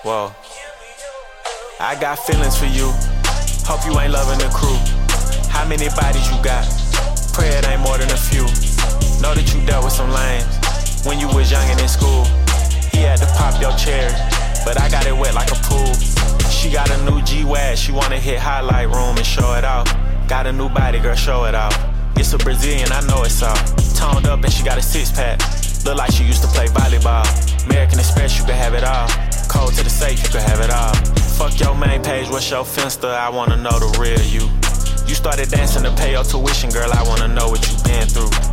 Whoa. I got feelings for you. Hope you ain't loving the crew. How many bodies you got? Pray it ain't more than a few. Know that you dealt with some lames when you was young and in school. He had to pop your cherry, but I got it wet like a pool. She got a new G-Wag, she wanna hit highlight room and show it off. Got a new body, girl, show it off. It's a Brazilian, I know it's all. Toned up and she got a six-pack. Look like she used to play volleyball. American Express, you can have it all. Code to the safe, you can have it all. Fuck your main page, what's your Finsta? I wanna know the real you. You started dancing to pay your tuition, girl, I wanna know what you been through.